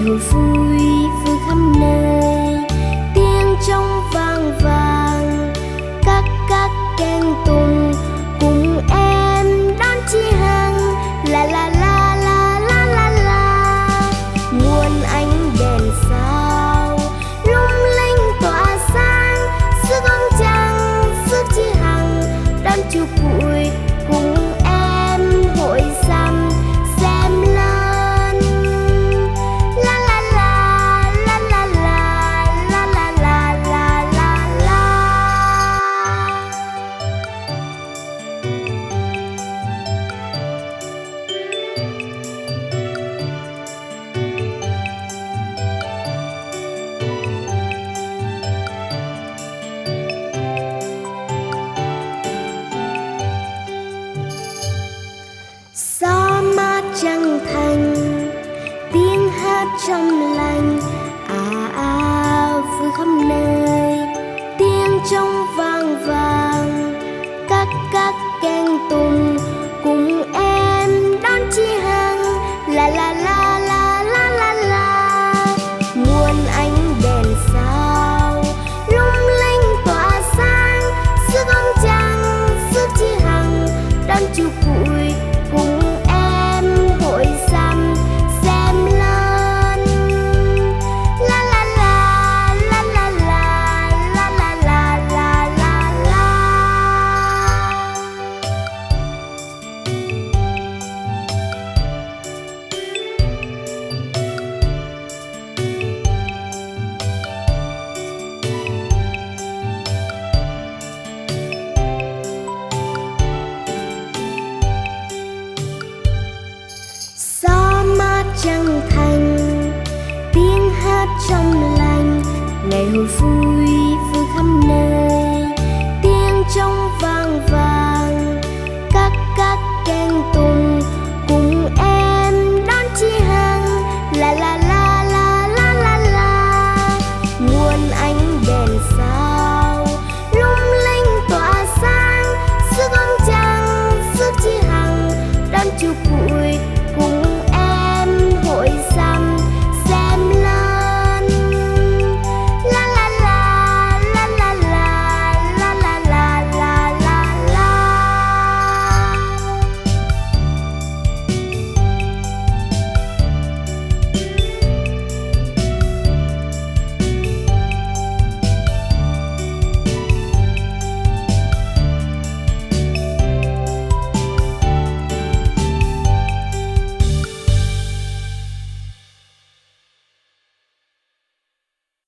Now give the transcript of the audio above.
hồi vui vui khắp nơi, tiếng trống vang vang các kèn tùng cùng em đón chi hằng. La la la la la la la, muôn ánh đèn sao lung linh tỏa sáng, rước ông trăng rước chi hằng đón chú cuội cùng em hội rằm xem lớn. La la la la la la la la la la la la. Gió mát trăng thành, tiếng hát trong lành, vui khắp nơi, tiếng trống vang vang các kèn tùng cùng em đón chi hằng. La la la la la la la, muôn ánh đèn sao lung linh tỏa sáng, rước ông trăng rước chi hằng đón chú cuội cùng em hội rằm xem lớn. La la la la la la la la la la la la. Gió mát trăng thành, tiếng hát trong lành, ngày hồi vui vui khắp nơi.